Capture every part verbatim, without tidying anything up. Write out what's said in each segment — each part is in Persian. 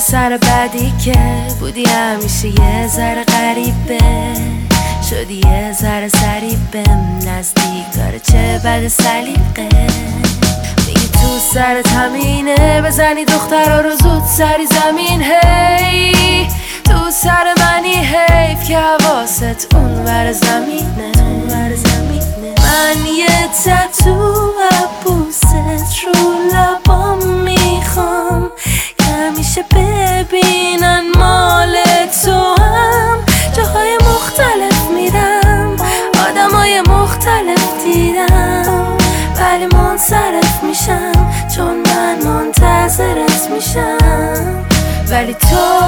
پسر بعدی که بودی همیشه یه ذره غریبه، شدی یه ذره سریبه نزدیک داره چه بد سلیقه. میگی تو سرت همینه بزنی دخترها رو زود سری زمین. هی تو سر منی حیف که حواست اون ور زمینه. من یه تتو عبوست رو لبام میخوام که همیشه ببینن مال تو هم. جاهای مختلف میرم آدمای مختلف دیدم، ولی منصرف میشم چون من منتظرت میشم. ولی تو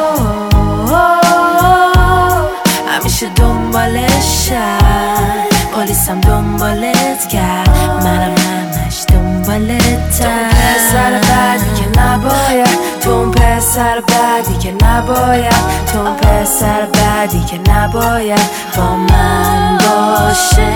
همیشه دنبالشم، پلیسم دنبالت کرد منم همش دنبالتم. تو پسر بعدی که نباید، تو پسر بعدی که نباید، تو پسر بعدی که نباید با من باشه.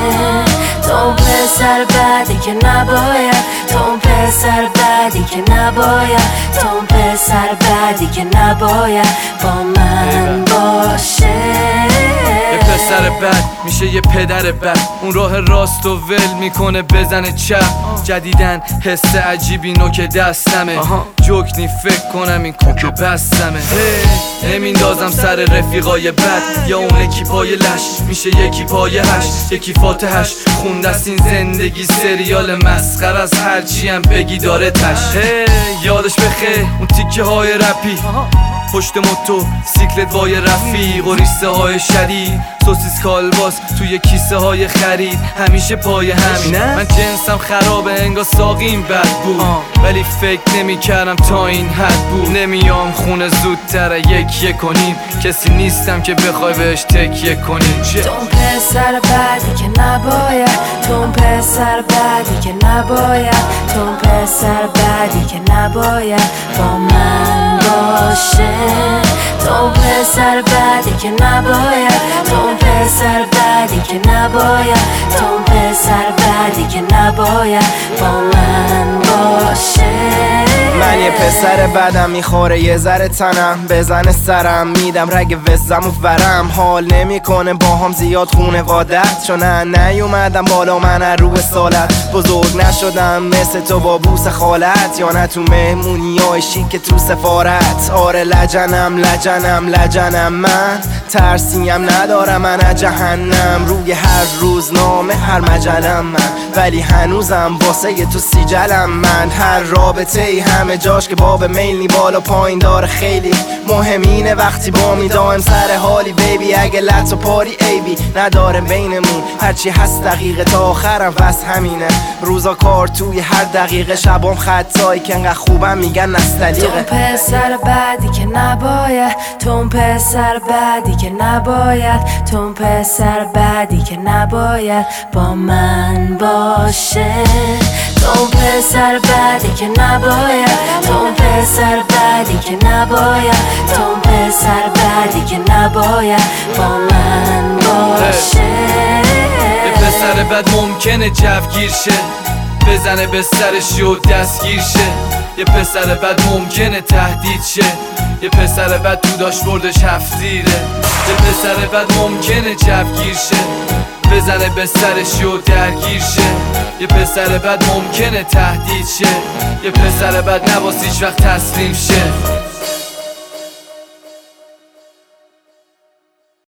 تو پسر بعدی که نباید، تو پسر بعدی که نباید، تو پسر بعدی که نباید با من باشه. یه پسر بد میشه یه پدر بد، اون راه راست و ول میکنه بزنه چپ. جدیدن حس عجیبی نوک دستمه، جوکنی فکر کنم این کوک بستمه. نمیندازم سر رفیقای بد، یا اون یکی پای لش میشه یکی پای هش، یکی فاتحش خوندست این زندگی سریال مسخر از هرچی هم بگی داره تش. یادش بخیر اون تیکه های رپی، پشت موتو سیکلت وای رفیق و ریسته های شدید، سوسیس کالباس توی کیسه های خرید، همیشه پای همین. من جنسم خرابه انگار ساقیم بد بود، ولی فکر نمی کردم تا این حد بود. نمیام خونه زودتر یک یک کنیم، کسی نیستم که بخوای بهش تکیه کنیم. تو پسر بعدی که نباید، تو پسر بعدی که نباید، تو پسر بعدی که نباید با من باشه. تو پسر بعدی که نباید، تو پسر بعدی که نباید، تو پسر بعدی که نباید با من باشه. من یه پسر بدم میخوره یه ذره تنم، بزنه سرم میدم رگ وزم و ورم. حال نمیکنه با هم زیاد خونه وادت، چون نه نیومدم بالا من رو سالت. بزرگ نشدم مثل تو با بوس خالت، یا نه تو مهمونی های شیک تو سفارت. آره لجنم لجنم لجنم من، ترسیم ندارم من از جهنم. روی هر روزنامه هر مجلم من، ولی هنوزم واسه تو سیجلم من. هر رابطه ای همه جاش که باب میلی بالا پایین داره خیلی مهمینه. وقتی با می دایم سر حالی بیبی، اگه لط و پاری ایبی نداره بینمون، هرچی هست دقیقه تا آخرم بس همینه. روزا کار توی هر دقیقه، شبام خطایی که انقدر خوبم میگن نستلیقه. تو پسر بعدی که نباید، تو پسر بعدی که نباید، تو پسر بعدی که نباید با من باشه. تو پسر بعدی که نباید، تو پسر بعدی که نباید، تو پسر بعدی که نباید با من باشه. یه پسر بد ممکنه جوگیر شه، بزنه به سرش و دستگیر شه. یه پسر بد ممکنه تهدید شه، یه پسر بد تو داشبوردش هفتیره. یه پسر بد ممکنه جوگیر شه، بزنه به سرش و درگیر شه. یه پسر بد ممکنه تهدید شه، یه پسر بد نباس هیچ وقت تسلیم شه.